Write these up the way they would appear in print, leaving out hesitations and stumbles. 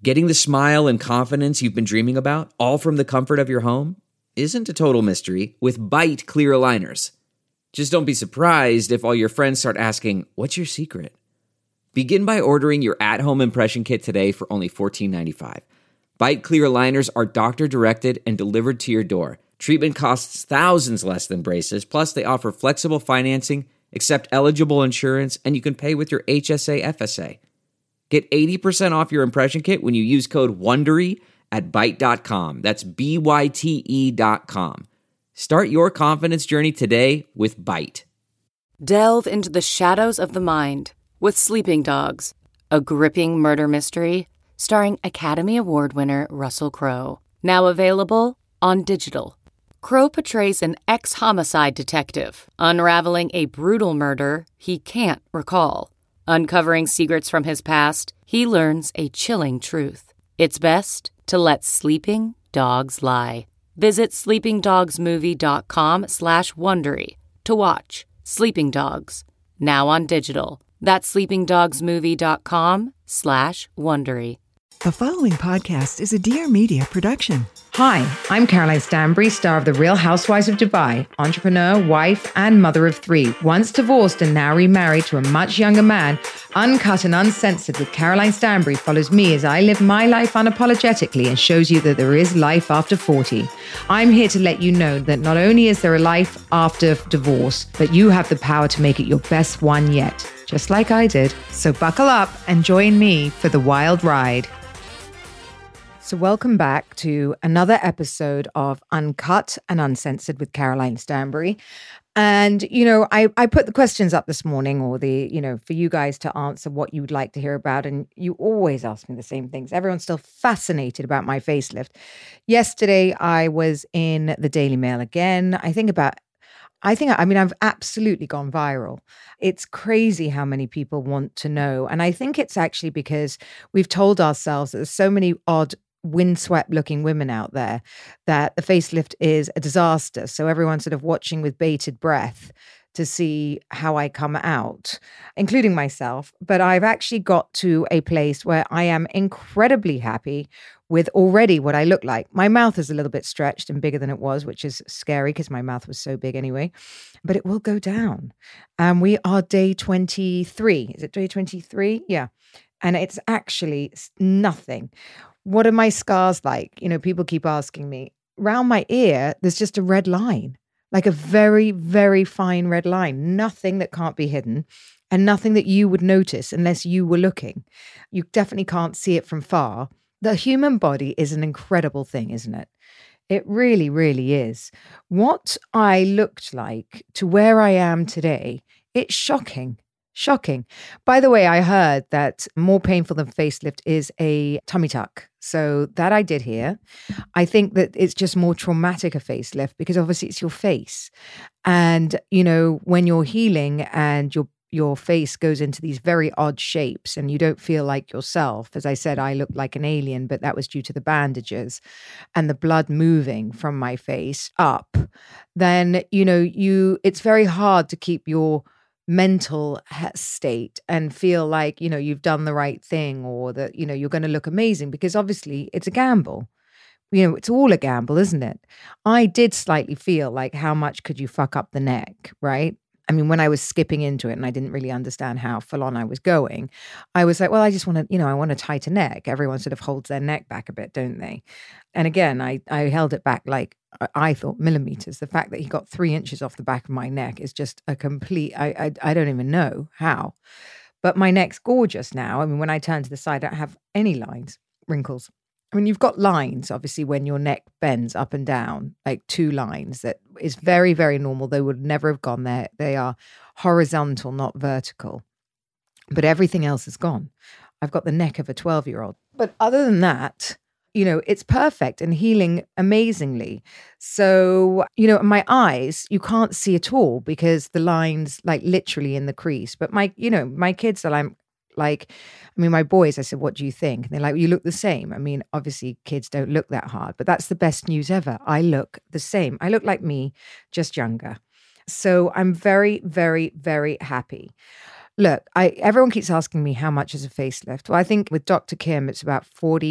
Getting the smile and confidence you've been dreaming about, all from the comfort of your home, isn't a total mystery with Bite clear aligners. Just don't be surprised if all your friends start asking, "What's your secret?" Begin by ordering your at-home impression kit today for only $14.95. Bite clear aligners are doctor-directed and delivered to your door. Treatment costs thousands less than braces, plus they offer flexible financing, accept eligible insurance, and you can pay with your HSA FSA. Get 80% off your impression kit when you use code WONDERY at Byte.com. That's BYTE.com. Start your confidence journey today with Byte. Delve into the shadows of the mind with Sleeping Dogs, a gripping murder mystery starring Academy Award winner Russell Crowe. Now available on digital. Crowe portrays an ex-homicide detective unraveling a brutal murder he can't recall. Uncovering secrets from his past, he learns a chilling truth. It's best to let sleeping dogs lie. Visit sleepingdogsmovie.com/Wondery to watch Sleeping Dogs, now on digital. That's sleepingdogsmovie.com/Wondery. The following podcast is a Dear Media production. Hi, I'm Caroline Stanbury, star of The Real Housewives of Dubai, entrepreneur, wife, and mother of 3. Once divorced and now remarried to a much younger man, Uncut and Uncensored with Caroline Stanbury follows me as I live my life unapologetically and shows you that there is life after 40. I'm here to let you know that not only is there a life after divorce, but you have the power to make it your best one yet, just like I did. So buckle up and join me for the wild ride. So welcome back to another episode of Uncut and Uncensored with Caroline Stanbury. And, I put the questions up this morning for you guys to answer what you would like to hear about. And you always ask me the same things. Everyone's still fascinated about my facelift. Yesterday, I was in the Daily Mail again. I've absolutely gone viral. It's crazy how many people want to know. And I think it's actually because we've told ourselves that there's so many odd windswept looking women out there that the facelift is a disaster. So everyone's sort of watching with bated breath to see how I come out, including myself. But I've actually got to a place where I am incredibly happy with already what I look like. My mouth is a little bit stretched and bigger than it was, which is scary because my mouth was so big anyway, but it will go down. And we are day 23. Is it day 23? Yeah. And it's actually nothing. What are my scars like? People keep asking me. Around my ear, there's just a red line, like a very, very fine red line. Nothing that can't be hidden and nothing that you would notice unless you were looking. You definitely can't see it from far. The human body is an incredible thing, isn't it? It really, really is. What I looked like to where I am today, it's shocking. Shocking. By the way, I heard that more painful than facelift is a tummy tuck. So that I did here. I think that it's just more traumatic a facelift because obviously it's your face. And, when you're healing and your face goes into these very odd shapes and you don't feel like yourself. As I said, I looked like an alien, but that was due to the bandages and the blood moving from my face up. Then, it's very hard to keep your mental state and feel like, you've done the right thing or that, you're going to look amazing because obviously it's a gamble. It's all a gamble, isn't it? I did slightly feel like how much could you fuck up the neck, right? I mean, when I was skipping into it and I didn't really understand how full on I was going, I was like, well, I just want to, I want a tighter neck. Everyone sort of holds their neck back a bit, don't they? And again, I held it back like I thought millimeters. The fact that he got 3 inches off the back of my neck is just a complete, I don't even know how. But my neck's gorgeous now. I mean, when I turn to the side, I don't have any lines, wrinkles. I mean, you've got lines, obviously, when your neck bends up and down, like 2 lines. That is very, very normal. They would never have gone there. They are horizontal, not vertical. But everything else is gone. I've got the neck of a 12-year-old. But other than that, it's perfect and healing amazingly. So, my eyes, you can't see at all because the lines, like literally in the crease. But my kids are my boys, I said, what do you think? And they're like, you look the same. I mean, obviously kids don't look that hard, but that's the best news ever. I look the same. I look like me, just younger. So I'm very, very, very happy. Look, everyone keeps asking me how much is a facelift. Well, I think with Dr. Kim, it's about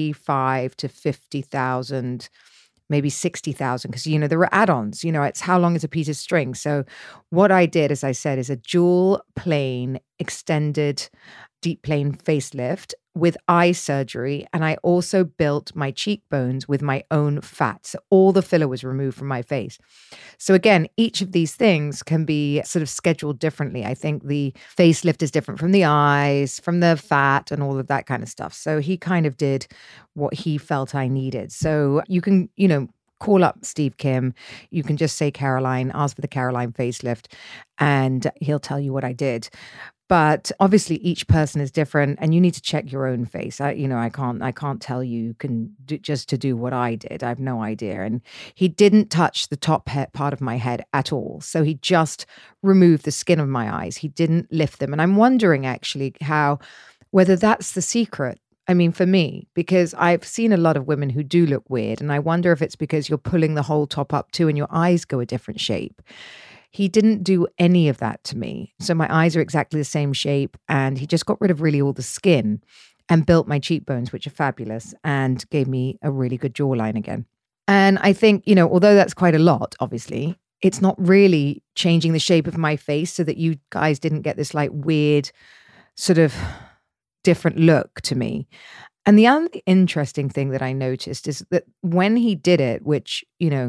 45 to 50,000, maybe 60,000, because, there are add-ons, it's how long is a piece of string. So what I did, as I said, is a dual plane extended deep plane facelift with eye surgery. And I also built my cheekbones with my own fat. So all the filler was removed from my face. So again, each of these things can be sort of scheduled differently. I think the facelift is different from the eyes, from the fat and all of that kind of stuff. So he kind of did what he felt I needed. So you can, call up Steve Kim. You can just say Caroline, ask for the Caroline facelift, and he'll tell you what I did. But obviously each person is different and you need to check your own face. I can't tell you can do, just to do what I did. I have no idea. And he didn't touch the top part of my head at all. So he just removed the skin of my eyes. He didn't lift them. And I'm wondering actually whether that's the secret. I mean, for me, because I've seen a lot of women who do look weird. And I wonder if it's because you're pulling the whole top up too and your eyes go a different shape. He didn't do any of that to me. So my eyes are exactly the same shape. And he just got rid of really all the skin and built my cheekbones, which are fabulous, and gave me a really good jawline again. And I think, although that's quite a lot, obviously, it's not really changing the shape of my face so that you guys didn't get this like weird sort of different look to me. And the other interesting thing that I noticed is that when he did it, which,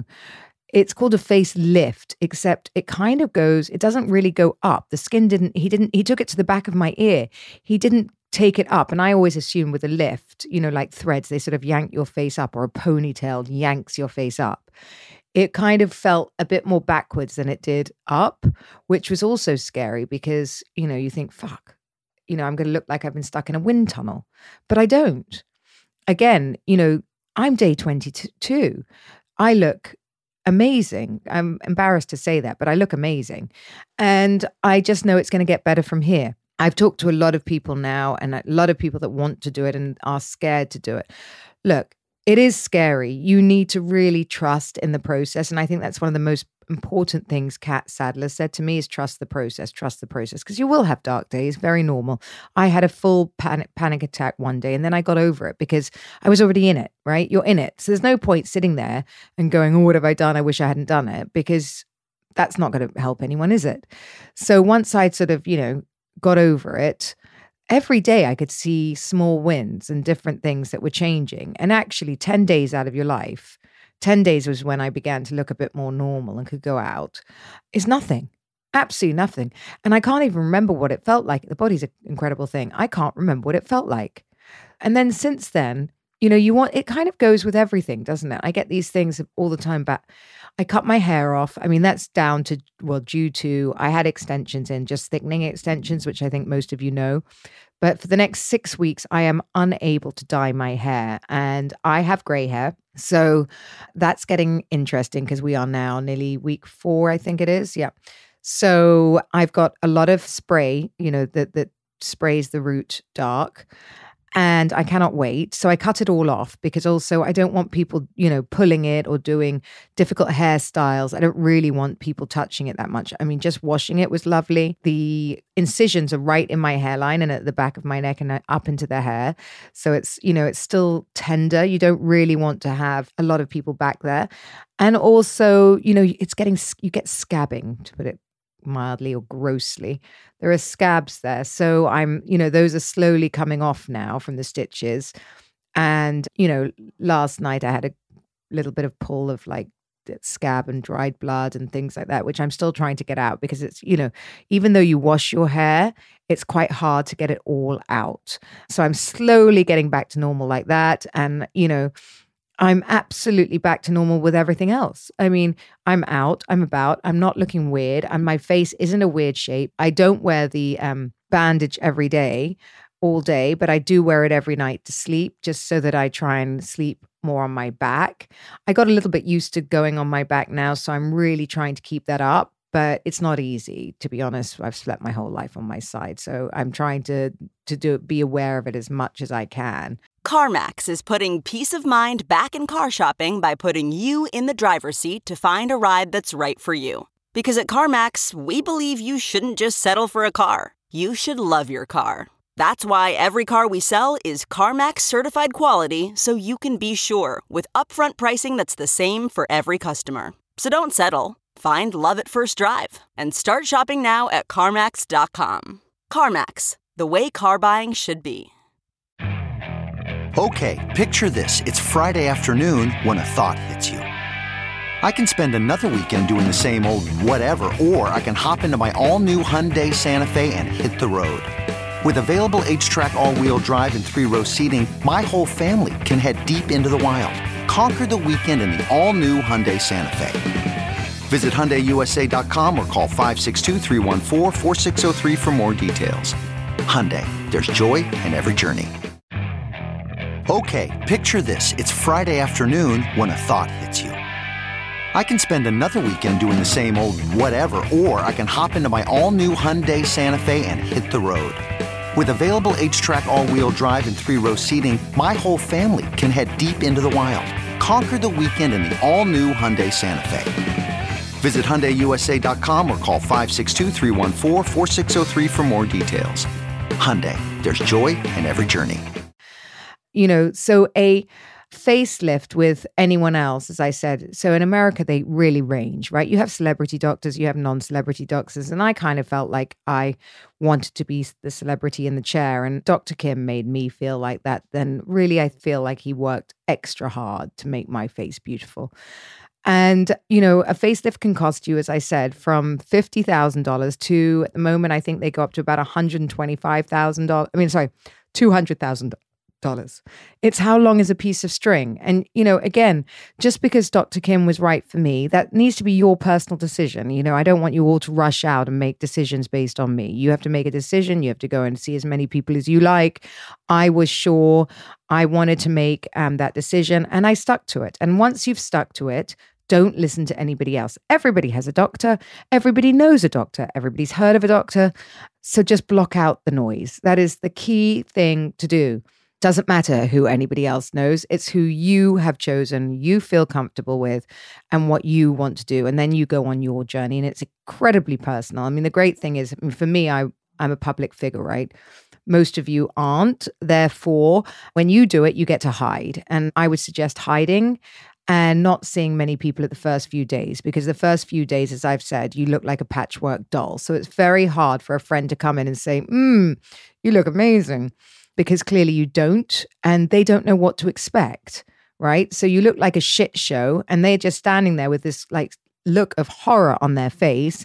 it's called a facelift, except it kind of it doesn't really go up. The skin he took it to the back of my ear. He didn't take it up. And I always assume with a lift, like threads, they sort of yank your face up, or a ponytail yanks your face up. It kind of felt a bit more backwards than it did up, which was also scary because, you think, fuck, I'm going to look like I've been stuck in a wind tunnel, but I don't. Again, I'm day 22. I look amazing. I'm embarrassed to say that, but I look amazing. And I just know it's going to get better from here. I've talked to a lot of people now and a lot of people that want to do it and are scared to do it. Look, it is scary. You need to really trust in the process. And I think that's one of the most important things Kat Sadler said to me is trust the process, because you will have dark days, very normal. I had a full panic attack one day and then I got over it because I was already in it, right? You're in it. So there's no point sitting there and going, oh, what have I done? I wish I hadn't done it, because that's not going to help anyone, is it? So once I'd sort of, got over it, every day I could see small wins and different things that were changing. And actually 10 days out of your life, 10 days was when I began to look a bit more normal and could go out, is nothing. Absolutely nothing. And I can't even remember what it felt like. The body's an incredible thing. I can't remember what it felt like. And then since then, it kind of goes with everything, doesn't it? I get these things all the time, but I cut my hair off. I mean, that's due to, I had extensions in, just thickening extensions, which I think most of you know. But for the next 6 weeks, I am unable to dye my hair, and I have gray hair. So that's getting interesting because we are now nearly week 4, I think it is. Yeah. So I've got a lot of spray, that sprays the root dark. And I cannot wait. So I cut it all off because also I don't want people, pulling it or doing difficult hairstyles. I don't really want people touching it that much. I mean, just washing it was lovely. The incisions are right in my hairline and at the back of my neck and up into the hair. So it's, it's still tender. You don't really want to have a lot of people back there. And also, you get scabbing, to put it mildly or grossly. There are scabs there. So those are slowly coming off now from the stitches. And, last night I had a little bit of pull of like scab and dried blood and things like that, which I'm still trying to get out because it's, even though you wash your hair, it's quite hard to get it all out. So I'm slowly getting back to normal like that. And, I'm absolutely back to normal with everything else. I mean, I'm out, I'm about, I'm not looking weird, and my face isn't a weird shape. I don't wear the bandage every day, all day, but I do wear it every night to sleep, just so that I try and sleep more on my back. I got a little bit used to going on my back now, so I'm really trying to keep that up. But it's not easy, to be honest. I've slept my whole life on my side. So I'm trying to be aware of it as much as I can. CarMax is putting peace of mind back in car shopping by putting you in the driver's seat to find a ride that's right for you. Because at CarMax, we believe you shouldn't just settle for a car. you should love your car. That's why every car we sell is CarMax certified quality, so you can be sure with upfront pricing that's the same for every customer. So don't settle. Find love at first drive and start shopping now at CarMax.com. CarMax, the way car buying should be. Okay, picture this. It's Friday afternoon when a thought hits you. I can spend another weekend doing the same old whatever, or I can hop into my all-new Hyundai Santa Fe and hit the road. With available H-Track all-wheel drive and 3-row seating, my whole family can head deep into the wild. Conquer the weekend in the all-new Hyundai Santa Fe. Visit HyundaiUSA.com or call 562-314-4603 for more details. Hyundai, there's joy in every journey. Okay, picture this. It's Friday afternoon when a thought hits you. I can spend another weekend doing the same old whatever, or I can hop into my all-new Hyundai Santa Fe and hit the road. With available H-Track all-wheel drive and 3-row seating, my whole family can head deep into the wild. Conquer the weekend in the all-new Hyundai Santa Fe. Visit HyundaiUSA.com or call 562-314-4603 for more details. Hyundai, there's joy in every journey. You know, so a facelift with anyone else, as I said. So in America, they really range, right? You have celebrity doctors, you have non-celebrity doctors. And I kind of felt like I wanted to be the celebrity in the chair. And Dr. Kim made me feel like that. Then really, I feel like he worked extra hard to make my face beautiful. And, you know, a facelift can cost you, as I said, from $50,000 to, at the moment, I think they go up to about $125,000. $200,000. It's how long is a piece of string. And, you know, again, just because Dr. Kim was right for me, that needs to be your personal decision. You know, I don't want you all to rush out and make decisions based on me. You have to make a decision. You have to go and see as many people as you like. I was sure I wanted to make that decision, and I stuck to it. And once you've stuck to it, don't listen to anybody else. Everybody has a doctor. Everybody knows a doctor. Everybody's heard of a doctor. So just block out the noise. That is the key thing to do. Doesn't matter who anybody else knows. It's who you have chosen, you feel comfortable with, and what you want to do. And then you go on your journey. And it's incredibly personal. I mean, the great thing is, for me, I'm a public figure, right? Most of you aren't. Therefore, when you do it, you get to hide. And I would suggest hiding and not seeing many people at the first few days, because the first few days, as I've said, you look like a patchwork doll. So it's very hard for a friend to come in and say, you look amazing, because clearly you don't, and they don't know what to expect, right? So you look like a shit show, and they're just standing there with this like look of horror on their face,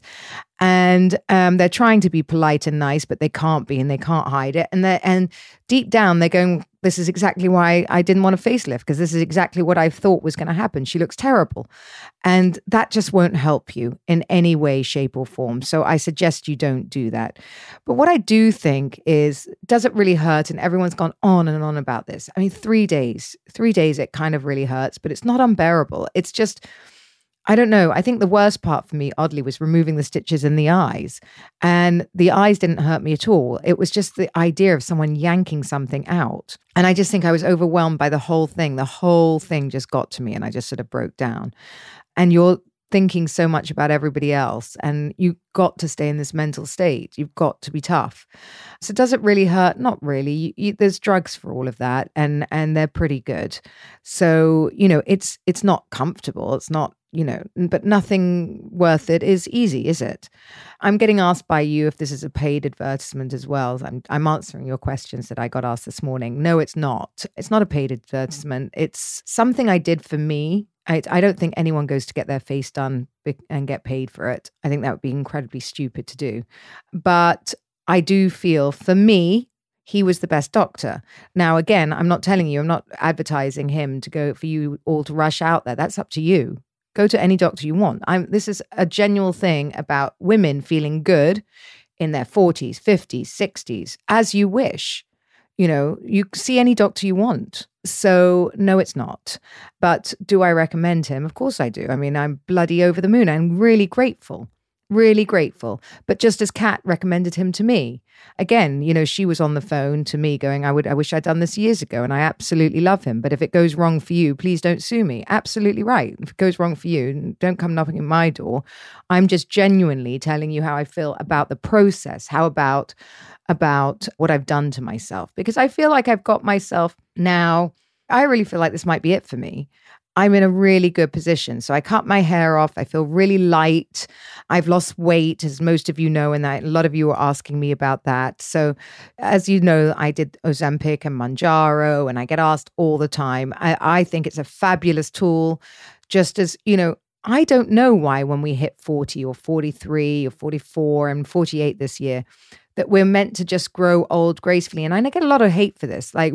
and they're trying to be polite and nice, but they can't be, and they can't hide it. And deep down, they're going, this is exactly why I didn't want a facelift, because this is exactly what I thought was going to happen. She looks terrible. And that just won't help you in any way, shape, or form. So I suggest you don't do that. But what I do think is, does it really hurt? And everyone's gone on and on about this. I mean, 3 days, it kind of really hurts, but it's not unbearable. It's just, I don't know. I think the worst part for me, oddly, was removing the stitches in the eyes. And the eyes didn't hurt me at all. It was just the idea of someone yanking something out. And I just think I was overwhelmed by the whole thing. The whole thing just got to me, and I just sort of broke down. And you're thinking so much about everybody else, and you've got to stay in this mental state. You've got to be tough. So does it really hurt? Not really. There's drugs for all of that, and they're pretty good. So, you know, it's not comfortable. It's not, you know, but nothing worth it is easy, is it? I'm getting asked by you if this is a paid advertisement as well. I'm answering your questions that I got asked this morning. No, it's not. It's not a paid advertisement. It's something I did for me. I don't think anyone goes to get their face done and get paid for it. I think that would be incredibly stupid to do. But I do feel, for me, he was the best doctor. Now, again, I'm not telling you, I'm not advertising him to go for you all to rush out there. That's up to you. Go to any doctor you want. This is a genuine thing about women feeling good in their 40s, 50s, 60s, as you wish. You know, you see any doctor you want. So no, it's not. But do I recommend him? Of course I do. I mean, I'm bloody over the moon. I'm really grateful Really grateful. But just as Kat recommended him to me, again, she was on the phone to me going, I wish I'd done this years ago, and I absolutely love him. But if it goes wrong for you, please don't sue me. Absolutely right. If it goes wrong for you, don't come knocking at my door. I'm just genuinely telling you how I feel about the process. How about what I've done to myself? Because I feel like I've got myself now. I really feel like this might be it for me. I'm in a really good position. So I cut my hair off. I feel really light. I've lost weight, as most of you know, and a lot of you are asking me about that. So as you know, I did Ozempic and Mounjaro, and I get asked all the time. I think it's a fabulous tool. Just as, I don't know why when we hit 40 or 43 or 44 and 48 this year, that we're meant to just grow old gracefully. And I get a lot of hate for this. Like,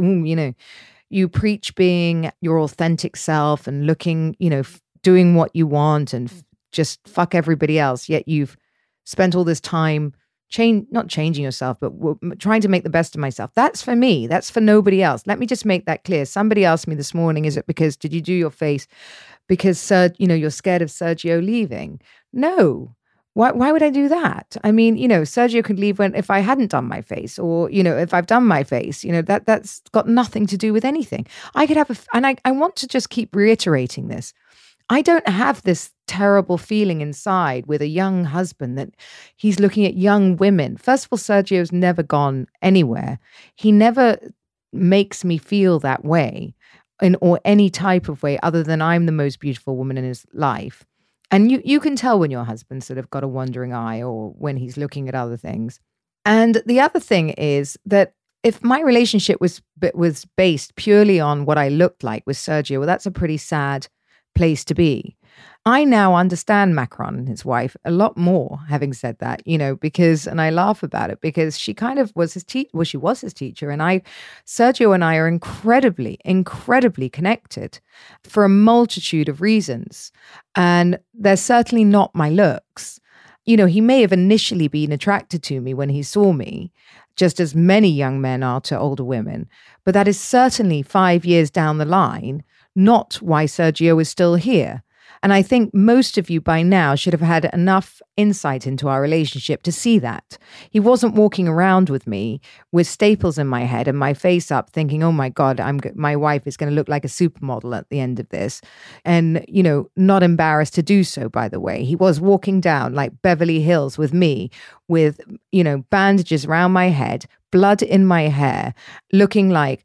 you preach being your authentic self and looking, doing what you want and just fuck everybody else. Yet you've spent all this time not changing yourself, but trying to make the best of myself. That's for me. That's for nobody else. Let me just make that clear. Somebody asked me this morning, did you do your face because, you're scared of Sergio leaving? No. Why would I do that? I mean, Sergio could leave if I hadn't done my face, or, if I've done my face, that's got nothing to do with anything. I could have, and I want to just keep reiterating this. I don't have this terrible feeling inside with a young husband that he's looking at young women. First of all, Sergio's never gone anywhere. He never makes me feel that way or any type of way other than I'm the most beautiful woman in his life. And you can tell when your husband's sort of got a wandering eye or when he's looking at other things. And the other thing is that if my relationship was based purely on what I looked like with Sergio, well, that's a pretty sad place to be. I now understand Macron and his wife a lot more, having said that, and I laugh about it because she kind of was his teacher. Well, she was his teacher. And Sergio and I are incredibly, incredibly connected for a multitude of reasons. And they're certainly not my looks. He may have initially been attracted to me when he saw me, just as many young men are to older women. But that is certainly 5 years down the line, not why Sergio is still here. And I think most of you by now should have had enough insight into our relationship to see that. He wasn't walking around with me with staples in my head and my face up thinking, oh my God, my wife is going to look like a supermodel at the end of this. And, not embarrassed to do so, by the way. He was walking down like Beverly Hills with me with, bandages around my head, blood in my hair, looking like,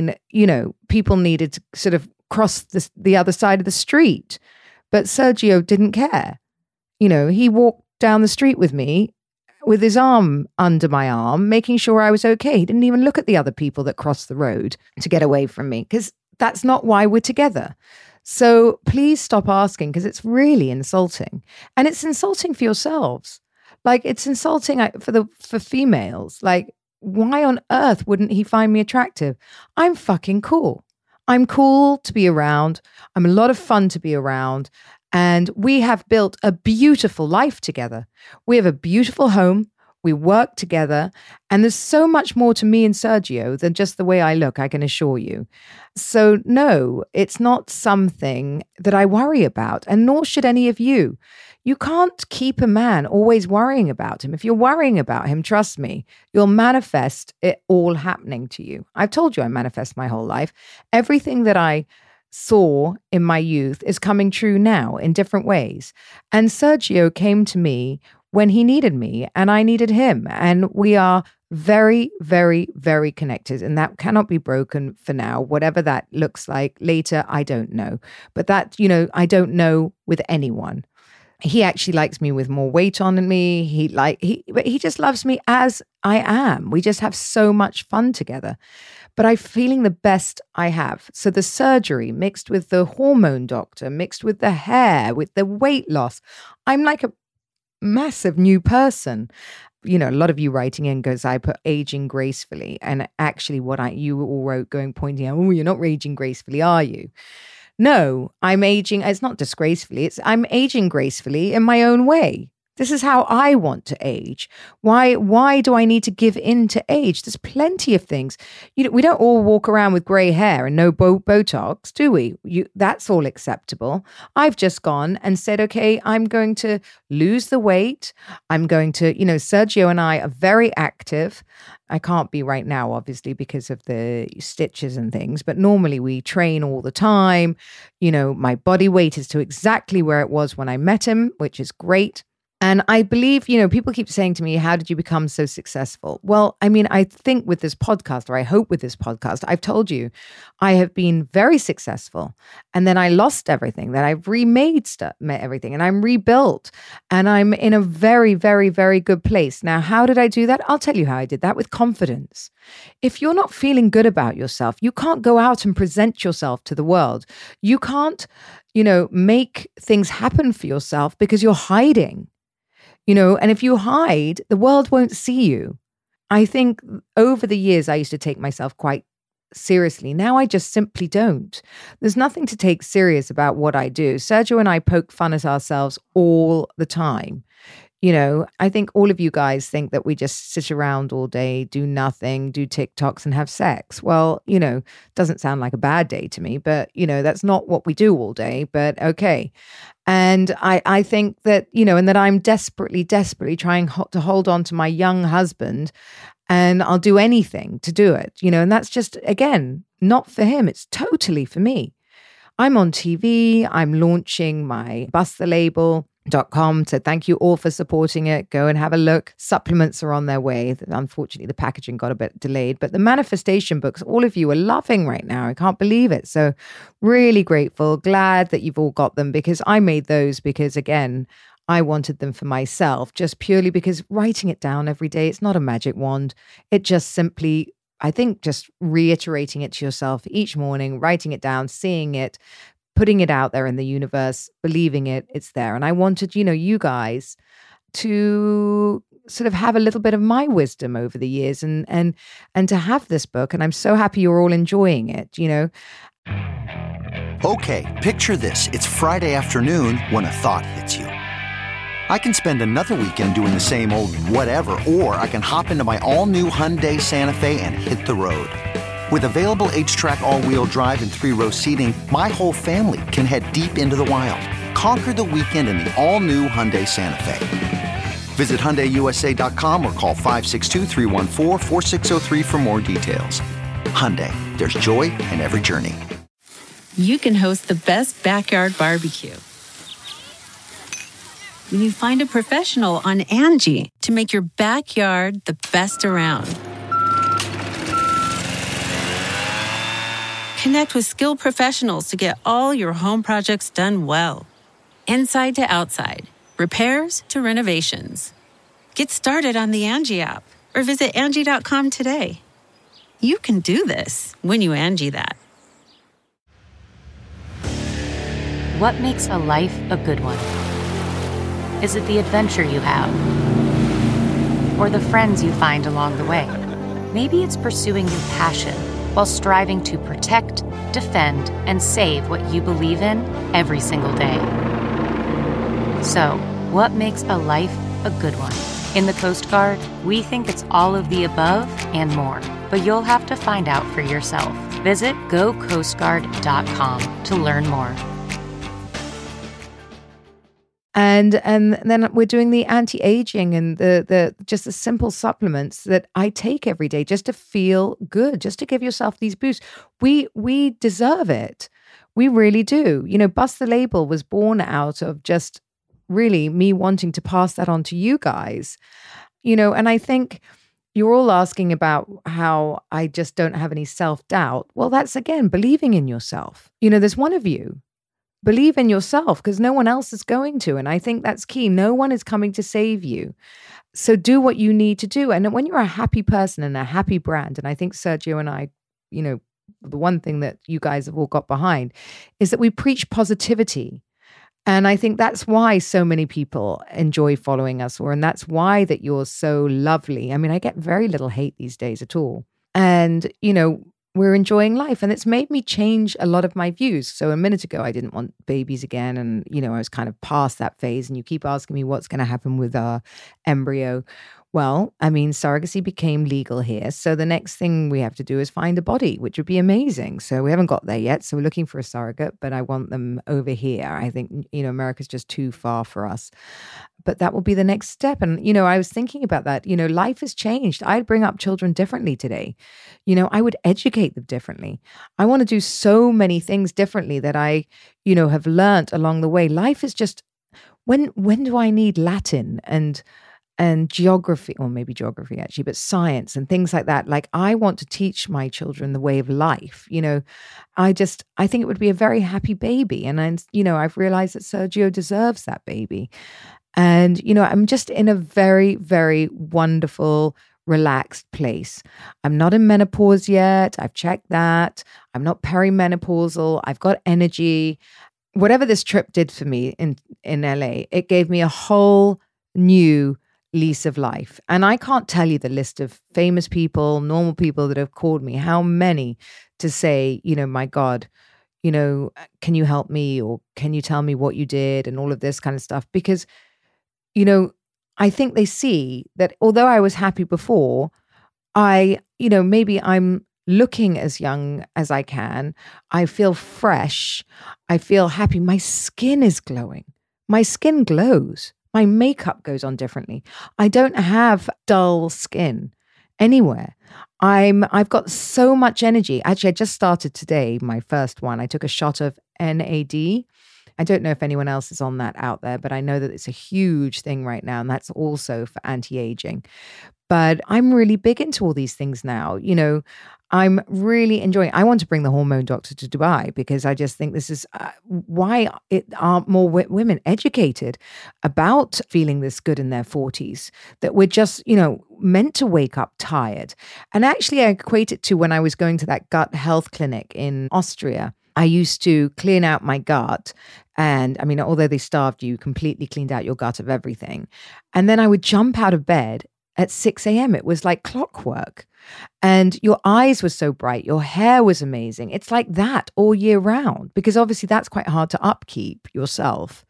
people needed to sort of cross the other side of the street. But Sergio didn't care. He walked down the street with me with his arm under my arm, making sure I was okay. He didn't even look at the other people that crossed the road to get away from me, because that's not why we're together. So please stop asking, because it's really insulting. And it's insulting for yourselves. Like, it's insulting for females. Like, why on earth wouldn't he find me attractive? I'm fucking cool. I'm cool to be around. I'm a lot of fun to be around. And we have built a beautiful life together. We have a beautiful home. We work together. And there's so much more to me and Sergio than just the way I look, I can assure you. So no, it's not something that I worry about, and nor should any of you. You can't keep a man always worrying about him. If you're worrying about him, trust me, you'll manifest it all happening to you. I've told you I manifest my whole life. Everything that I saw in my youth is coming true now in different ways. And Sergio came to me when he needed me and I needed him. And we are very, very, very connected. And that cannot be broken for now. Whatever that looks like later, I don't know. But that, I don't know with anyone. He actually likes me with more weight on me. But he just loves me as I am. We just have so much fun together. But I'm feeling the best I have. So the surgery mixed with the hormone doctor, mixed with the hair, with the weight loss, I'm like a massive new person. A lot of you writing in goes, I put aging gracefully. And actually you all wrote pointing out, oh, you're not aging gracefully, are you? No, I'm aging. It's not disgracefully. I'm aging gracefully in my own way. This is how I want to age. Why do I need to give in to age? There's plenty of things. We don't all walk around with grey hair and no Botox, do we? That's all acceptable. I've just gone and said, okay, I'm going to lose the weight. I'm going to, Sergio and I are very active. I can't be right now, obviously, because of the stitches and things, but normally we train all the time. My body weight is to exactly where it was when I met him, which is great. And I believe, people keep saying to me, how did you become so successful? Well, I think with this podcast, or I hope with this podcast, I've told you, I have been very successful. And then I lost everything, then I've remade everything, and I'm rebuilt. And I'm in a very, very, very good place. Now, how did I do that? I'll tell you how I did that, with confidence. If you're not feeling good about yourself, you can't go out and present yourself to the world. You can't, make things happen for yourself because you're hiding. And if you hide, the world won't see you. I think over the years, I used to take myself quite seriously. Now I just simply don't. There's nothing to take serious about what I do. Sergio and I poke fun at ourselves all the time. I think all of you guys think that we just sit around all day, do nothing, do TikToks and have sex. Well, doesn't sound like a bad day to me, but, that's not what we do all day, but okay. And I think that, and that I'm desperately trying to hold on to my young husband, and I'll do anything to do it, and that's just, again, not for him. It's totally for me. I'm on TV. I'm launching my BustTheLabel.com. So thank you all for supporting it. Go and have a look. Supplements are on their way. Unfortunately, the packaging got a bit delayed, but the manifestation books, all of you are loving right now. I can't believe it. So really grateful. Glad that you've all got them, because I made those because, again, I wanted them for myself, just purely because writing it down every day, it's not a magic wand. It just simply, I think, just reiterating it to yourself each morning, writing it down, seeing it, putting it out there in the universe, believing it's there. And I wanted, you guys to sort of have a little bit of my wisdom over the years and to have this book. And I'm so happy you're all enjoying it, Okay, picture this. It's Friday afternoon when a thought hits you. I can spend another weekend doing the same old whatever, or I can hop into my all-new Hyundai Santa Fe and hit the road. With available H-Track all-wheel drive and 3-row seating, my whole family can head deep into the wild. Conquer the weekend in the all-new Hyundai Santa Fe. Visit HyundaiUSA.com or call 562-314-4603 for more details. Hyundai, there's joy in every journey. You can host the best backyard barbecue when you find a professional on Angie to make your backyard the best around. Connect with skilled professionals to get all your home projects done well. Inside to outside, repairs to renovations. Get started on the Angie app or visit Angie.com today. You can do this when you Angie that. What makes a life a good one? Is it the adventure you have? Or the friends you find along the way? Maybe it's pursuing your passion while striving to protect, defend, and save what you believe in every single day. So, what makes a life a good one? In the Coast Guard, we think it's all of the above and more, but you'll have to find out for yourself. Visit GoCoastGuard.com to learn more. And then we're doing the anti-aging and the just the simple supplements that I take every day just to feel good, just to give yourself these boosts. We deserve it. We really do. Bust the Label was born out of just really me wanting to pass that on to you guys. And I think you're all asking about how I just don't have any self-doubt. Well, that's, again, believing in yourself. There's one of you. Believe in yourself, because no one else is going to. And I think that's key. No one is coming to save you. So do what you need to do. And when you're a happy person and a happy brand, and I think Sergio and I, the one thing that you guys have all got behind is that we preach positivity. And I think that's why so many people enjoy following us, and that's why that you're so lovely. I mean, I get very little hate these days at all. And, we're enjoying life. And it's made me change a lot of my views. So a minute ago, I didn't want babies again. And, I was kind of past that phase. And you keep asking me what's going to happen with our embryo. Well, surrogacy became legal here. So the next thing we have to do is find a body, which would be amazing. So we haven't got there yet. So we're looking for a surrogate, but I want them over here. I think, America's just too far for us. But that will be the next step. And, I was thinking about that. Life has changed. I'd bring up children differently today. I would educate them differently. I want to do so many things differently that I, have learned along the way. Life is just, when do I need Latin and geography, or maybe geography actually, but science and things like that. Like, I want to teach my children the way of life. I think it would be a very happy baby. And I've realized that Sergio deserves that baby. And, I'm just in a very, very wonderful, relaxed place. I'm not in menopause yet. I've checked that. I'm not perimenopausal. I've got energy. Whatever this trip did for me in LA, it gave me a whole new lease of life. And I can't tell you the list of famous people, normal people that have called me, how many to say, my God, can you help me? Or can you tell me what you did? And all of this kind of stuff. Because, I think they see that although I was happy before, maybe I'm looking as young as I can. I feel fresh. I feel happy. My skin is glowing. My skin glows. My makeup goes on differently. I don't have dull skin anywhere. I've got so much energy. Actually, I just started today, my first one. I took a shot of NAD. I don't know if anyone else is on that out there, but I know that it's a huge thing right now. And that's also for anti-aging. But I'm really big into all these things now. I'm really enjoying. I want to bring the hormone doctor to Dubai because I just think this is why aren't more women educated about feeling this good in their 40s, that we're just, meant to wake up tired. And actually, I equate it to when I was going to that gut health clinic in Austria. I used to clean out my gut. And although they starved you, completely cleaned out your gut of everything. And then I would jump out of bed at 6 a.m. It was like clockwork. And your eyes were so bright. Your hair was amazing. It's like that all year round, because obviously that's quite hard to upkeep yourself.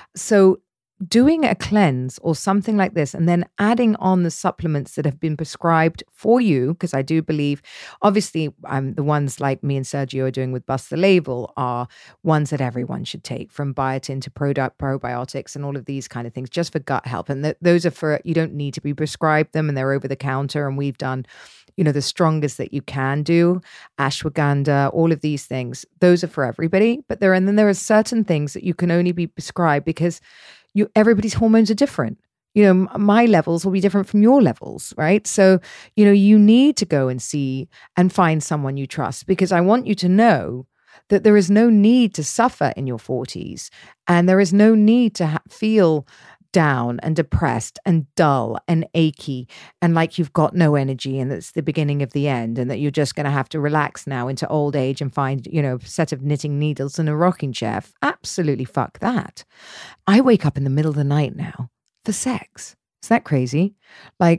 So doing a cleanse or something like this, and then adding on the supplements that have been prescribed for you, because I do believe, obviously, the ones like me and Sergio are doing with Bust the Label are ones that everyone should take, from biotin to probiotics and all of these kind of things, just for gut health. And those are for, you don't need to be prescribed them, and they're over the counter. And we've done, the strongest that you can do, ashwagandha, all of these things. Those are for everybody. But there are certain things that you can only be prescribed because everybody's hormones are different. My levels will be different from your levels, right? So, you need to go and see and find someone you trust, because I want you to know that there is no need to suffer in your 40s, and there is no need to feel down and depressed and dull and achy and like you've got no energy and that's the beginning of the end, and that you're just going to have to relax now into old age and find, a set of knitting needles and a rocking chair. Absolutely fuck that. I wake up in the middle of the night now for sex. Is that crazy? I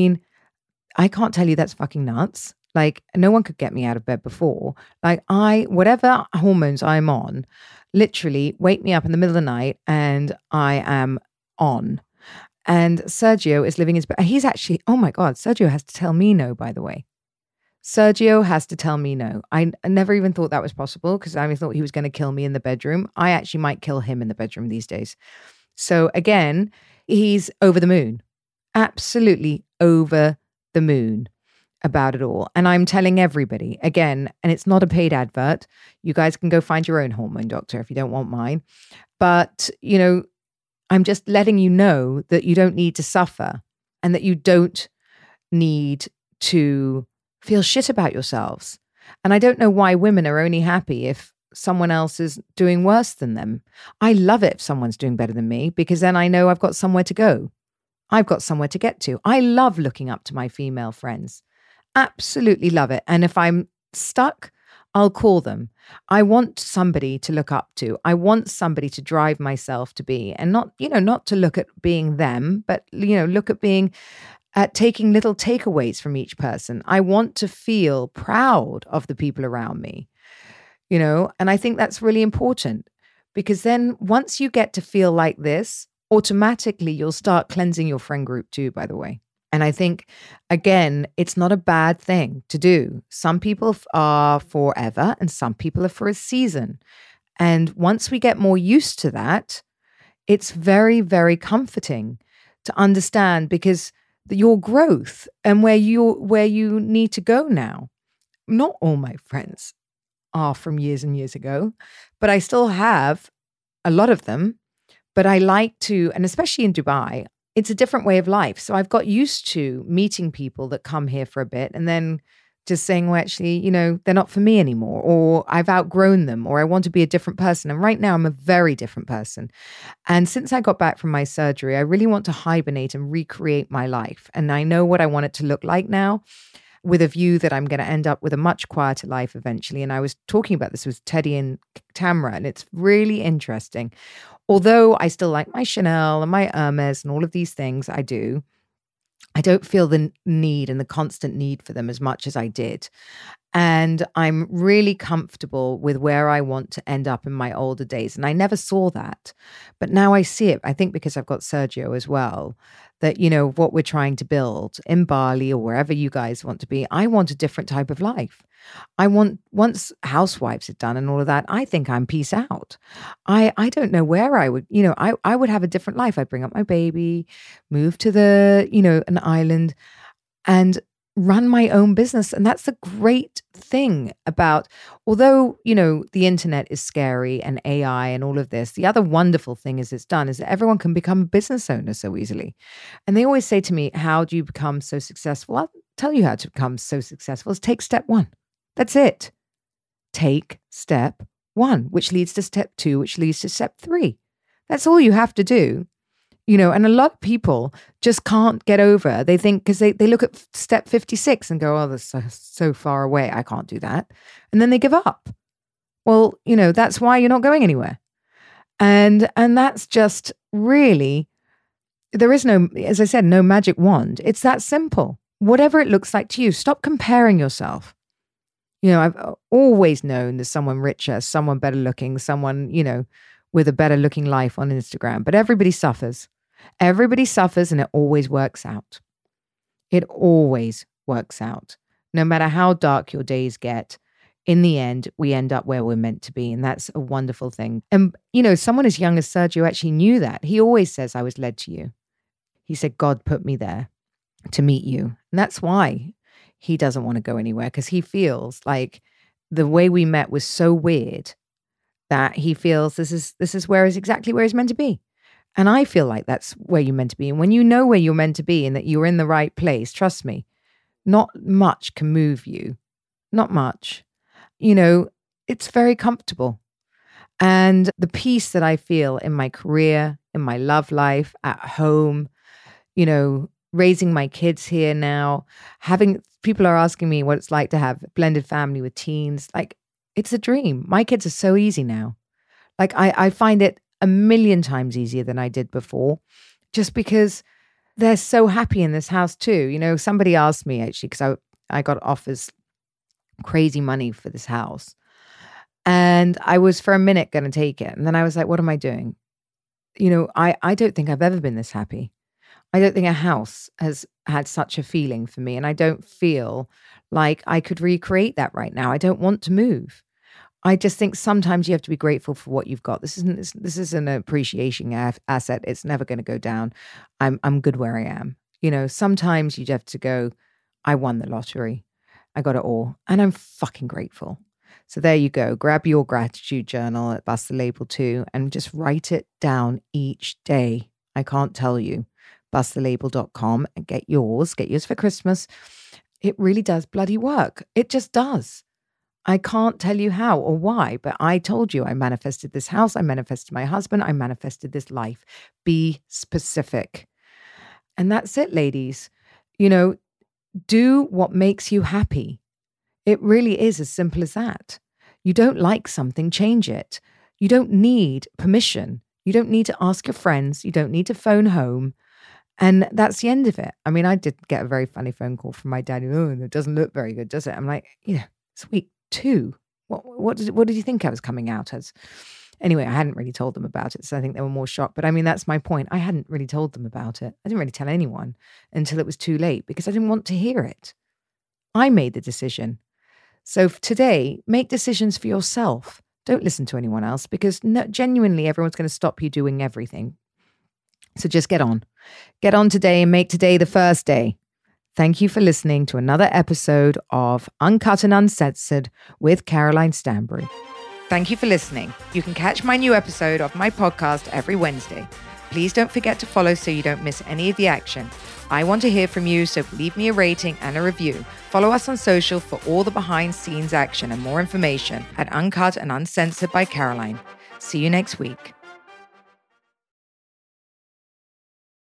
can't tell you that's fucking nuts. No one could get me out of bed before. Whatever hormones I'm on, literally wake me up in the middle of the night and I am on. And Sergio is living his best. He's actually, oh my God, Sergio has to tell me no, by the way. Sergio has to tell me no. I never even thought that was possible, because I thought he was going to kill me in the bedroom. I actually might kill him in the bedroom these days. So again, he's over the moon. Absolutely over the moon about it all. And I'm telling everybody, again, and it's not a paid advert. You guys can go find your own hormone doctor if you don't want mine. But, I'm just letting you know that you don't need to suffer, and that you don't need to feel shit about yourselves. And I don't know why women are only happy if someone else is doing worse than them. I love it if someone's doing better than me, because then I know I've got somewhere to go. I've got somewhere to get to. I love looking up to my female friends. Absolutely love it. And if I'm stuck, I'll call them. I want somebody to look up to. I want somebody to drive myself to be, and not to look at being them, but, look at being at taking little takeaways from each person. I want to feel proud of the people around me, and I think that's really important, because then once you get to feel like this, automatically you'll start cleansing your friend group too, by the way. And I think, again, it's not a bad thing to do. Some people are forever and some people are for a season. And once we get more used to that, it's very, very comforting to understand, because your growth and where you need to go now. Not all my friends are from years and years ago, but I still have a lot of them. But I like to, and especially in Dubai, it's a different way of life. So I've got used to meeting people that come here for a bit and then just saying, well, actually, they're not for me anymore, or I've outgrown them, or I want to be a different person. And right now I'm a very different person. And since I got back from my surgery, I really want to hibernate and recreate my life. And I know what I want it to look like now, with a view that I'm going to end up with a much quieter life eventually. And I was talking about this with Teddy and Tamra, and it's really interesting. Although I still like my Chanel and my Hermes and all of these things, I don't feel the need and the constant need for them as much as I did. And I'm really comfortable with where I want to end up in my older days. And I never saw that. But now I see it, I think because I've got Sergio as well, that, what we're trying to build in Bali or wherever you guys want to be, I want a different type of life. I want, once Housewives are done and all of that, I think I'm peace out. I don't know where I would, I would have a different life. I'd bring up my baby, move to an island and run my own business. And that's the great thing about, although, the internet is scary and AI and all of this, the other wonderful thing is that everyone can become a business owner so easily. And they always say to me, how do you become so successful? I'll tell you how to become so successful is take step 1. That's it. Take step 1, which leads to step 2, which leads to step 3. That's all you have to do. And a lot of people just can't get over. They think, because they look at step 56 and go, oh, that's so far away. I can't do that. And then they give up. Well, that's why you're not going anywhere. And that's just really, there is no, as I said, no magic wand. It's that simple. Whatever it looks like to you, stop comparing yourself. I've always known there's someone richer, someone better looking, someone, with a better looking life on Instagram. But everybody suffers. Everybody suffers, and it always works out. It always works out. No matter how dark your days get, in the end, we end up where we're meant to be. And that's a wonderful thing. And, someone as young as Sergio actually knew that. He always says, I was led to you. He said, God put me there to meet you. And that's why he doesn't want to go anywhere, because he feels like the way we met was so weird that he feels this is exactly where he's meant to be. And I feel like that's where you're meant to be. And when you know where you're meant to be and that you're in the right place, trust me, not much can move you. Not much. It's very comfortable. And the peace that I feel in my career, in my love life, at home, raising my kids here now, people are asking me what it's like to have a blended family with teens. Like, it's a dream. My kids are so easy now. Like, I find it a million times easier than I did before, just because they're so happy in this house too. Somebody asked me, actually, because I got offers crazy money for this house. And I was for a minute going to take it. And then I was like, what am I doing? I don't think I've ever been this happy. I don't think a house has had such a feeling for me. And I don't feel like I could recreate that right now. I don't want to move. I just think sometimes you have to be grateful for what you've got. This is an appreciation asset. It's never going to go down. I'm good where I am. Sometimes you have to go, I won the lottery. I got it all. And I'm fucking grateful. So there you go. Grab your gratitude journal at Bust the Label 2 and just write it down each day. I can't tell you. BustTheLabel.com and get yours for Christmas. It really does bloody work. It just does. I can't tell you how or why, but I told you I manifested this house. I manifested my husband. I manifested this life. Be specific. And that's it, ladies. Do what makes you happy. It really is as simple as that. You don't like something, change it. You don't need permission. You don't need to ask your friends. You don't need to phone home. And that's the end of it. I mean, I did get a very funny phone call from my dad. Oh, it doesn't look very good, does it? I'm like, it's week 2. What did you think I was coming out as? Anyway, I hadn't really told them about it, so I think they were more shocked. But I mean, that's my point. I hadn't really told them about it. I didn't really tell anyone until it was too late because I didn't want to hear it. I made the decision. So today, make decisions for yourself. Don't listen to anyone else because genuinely everyone's going to stop you doing everything. So just get on. Get on today and make today the first day. Thank you for listening to another episode of Uncut and Uncensored with Caroline Stanbury. Thank you for listening. You can catch my new episode of my podcast every Wednesday. Please don't forget to follow so you don't miss any of the action. I want to hear from you, so leave me a rating and a review. Follow us on social for all the behind-scenes action and more information at Uncut and Uncensored by Caroline. See you next week.